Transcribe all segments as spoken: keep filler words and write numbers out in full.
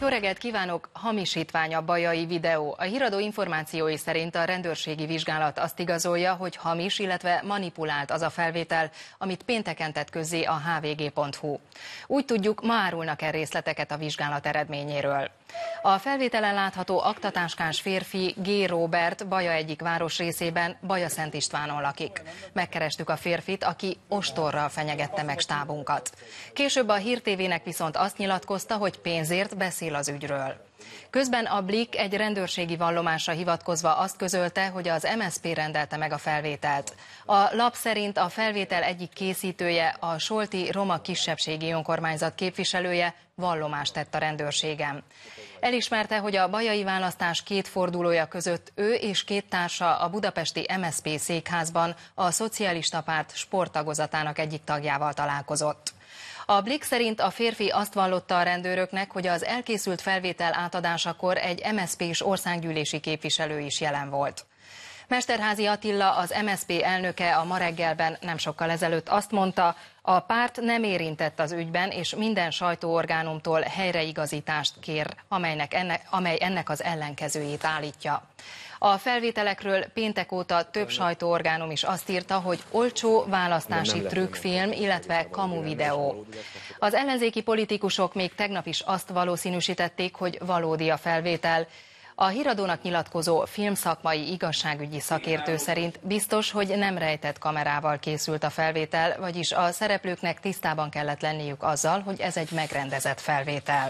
Jó reggelt kívánok! Hamisítvány a bajai videó. A híradó információi szerint a rendőrségi vizsgálat azt igazolja, hogy hamis, illetve manipulált az a felvétel, amit pénteken tett közzé a h v g pont h u. Úgy tudjuk, ma árulnak el részleteket a vizsgálat eredményéről. A felvételen látható aktatáskás férfi G. Róbert Baja egyik városrészében, Bajaszent Istvánon lakik. Megkerestük a férfit, aki ostorral fenyegette meg stábunkat. Később a Hír té vének viszont azt nyilatkozta, hogy pénzért beszél az ügyről. Közben a Blik egy rendőrségi vallomásra hivatkozva azt közölte, hogy az em es zé pé rendelte meg a felvételt. A lap szerint a felvétel egyik készítője, a Solti Roma Kisebbségi Önkormányzat képviselője vallomást tett a rendőrségen. Elismerte, hogy a bajai választás két fordulója között ő és két társa a budapesti em es zé pé székházban a Szocialista Párt sporttagozatának egyik tagjával találkozott. A Blik szerint a férfi azt vallotta a rendőröknek, hogy az elkészült felvétel átadásakor egy em es zé pés országgyűlési képviselő is jelen volt. Mesterházy Attila, az em es zé pé elnöke a Ma reggelben nem sokkal ezelőtt azt mondta, a párt nem érintett az ügyben, és minden sajtóorgánumtól helyreigazítást kér, amelynek ennek, amely ennek az ellenkezőjét állítja. A felvételekről péntek óta több sajtóorgánum is azt írta, hogy olcsó választási trükkfilm, illetve kamu videó. Az ellenzéki politikusok még tegnap is azt valószínűsítették, hogy valódi a felvétel. A híradónak nyilatkozó filmszakmai igazságügyi szakértő szerint biztos, hogy nem rejtett kamerával készült a felvétel, vagyis a szereplőknek tisztában kellett lenniük azzal, hogy ez egy megrendezett felvétel.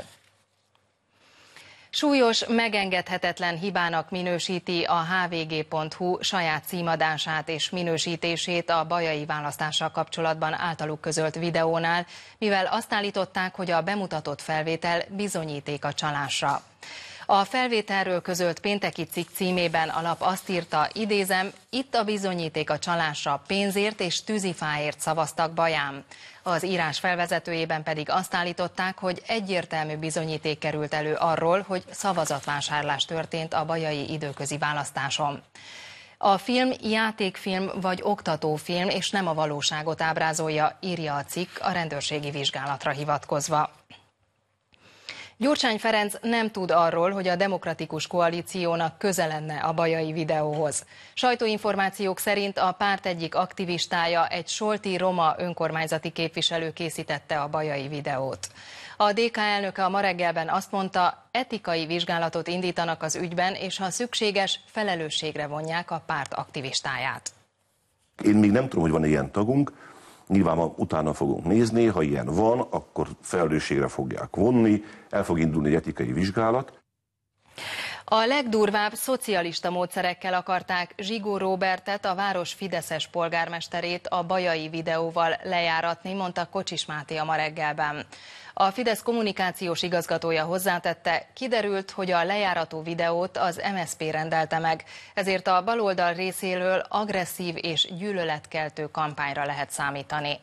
Súlyos, megengedhetetlen hibának minősíti a h v g pont h u saját címadását és minősítését a bajai választással kapcsolatban általuk közölt videónál, mivel azt állították, hogy a bemutatott felvétel bizonyíték a csalásra. A felvételről közölt pénteki cikk címében a lap azt írta, idézem, itt a bizonyíték a csalásra, pénzért és tűzifáért szavaztak Baján. Az írás felvezetőjében pedig azt állították, hogy egyértelmű bizonyíték került elő arról, hogy szavazatvásárlás történt a bajai időközi választáson. A film játékfilm vagy oktatófilm, és nem a valóságot ábrázolja, írja a cikk a rendőrségi vizsgálatra hivatkozva. Gyurcsány Ferenc nem tud arról, hogy a Demokratikus Koalíciónak köze lenne a bajai videóhoz. Sajtóinformációk szerint a párt egyik aktivistája, egy solti roma önkormányzati képviselő készítette a bajai videót. A dé ká elnöke a Ma reggelben azt mondta, etikai vizsgálatot indítanak az ügyben, és ha szükséges, felelősségre vonják a párt aktivistáját. Én még nem tudom, hogy van ilyen tagunk. Nyilván utána fogunk nézni, ha ilyen van, akkor felelősségre fogják vonni, el fog indulni egy etikai vizsgálat. A legdurvább szocialista módszerekkel akarták Zsigó Róbertet, a város fideszes polgármesterét a bajai videóval lejáratni, mondta Kocsis Máté a Ma reggelben. A Fidesz kommunikációs igazgatója hozzátette, kiderült, hogy a lejárató videót az em es zé pé rendelte meg, ezért a baloldal részéről agresszív és gyűlöletkeltő kampányra lehet számítani.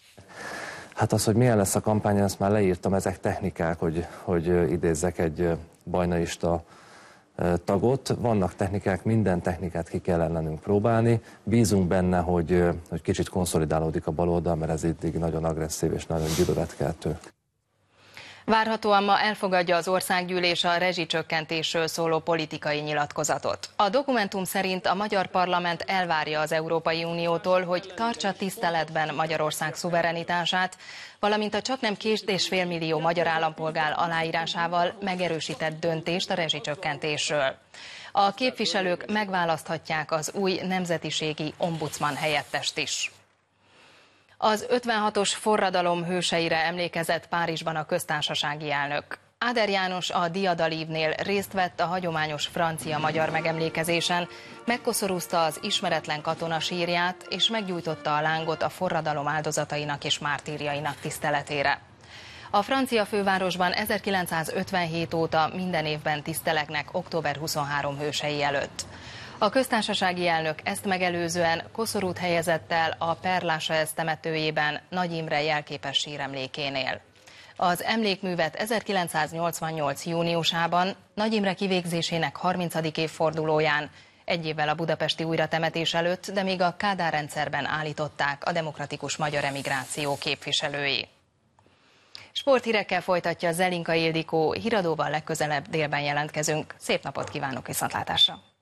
Hát az, hogy milyen lesz a kampány, ezt már leírtam, ezek technikák, hogy, hogy idézzek egy bajnaista tagot. Vannak technikák, minden technikát ki kell ellenünk próbálni. Bízunk benne, hogy, hogy kicsit konszolidálódik a baloldal, mert ez eddig nagyon agresszív és nagyon gyűlöletkeltő. Várhatóan ma elfogadja az országgyűlés a rezsicsökkentésről szóló politikai nyilatkozatot. A dokumentum szerint a magyar parlament elvárja az Európai Uniótól, hogy tartsa tiszteletben Magyarország szuverenitását, valamint a csaknem két és fél millió magyar állampolgár aláírásával megerősített döntést a rezsicsökkentésről. A képviselők megválaszthatják az új nemzetiségi ombudsman helyettest is. Az ötvenhatos forradalom hőseire emlékezett Párizsban a köztársasági elnök. Áder János a diadalívnél részt vett a hagyományos francia-magyar megemlékezésen, megkoszorúzta az ismeretlen katona sírját, és meggyújtotta a lángot a forradalom áldozatainak és mártírjainak tiszteletére. A francia fővárosban ezerkilencszázötvenhét óta minden évben tisztelegnek október huszonharmadika hősei előtt. A köztársasági elnök ezt megelőzően koszorút helyezett el a Père Lachaise temetőjében Nagy Imre jelképes síremlékénél. Az emlékművet ezerkilencszáznyolcvannyolc júniusában Nagy Imre kivégzésének harmincadik évfordulóján, egy évvel a budapesti újratemetés előtt, de még a Kádár rendszerben állították a demokratikus magyar emigráció képviselői. Sporthírekkel folytatja Zelinka Ildikó, híradóval legközelebb délben jelentkezünk. Szép napot kívánok, viszontlátásra!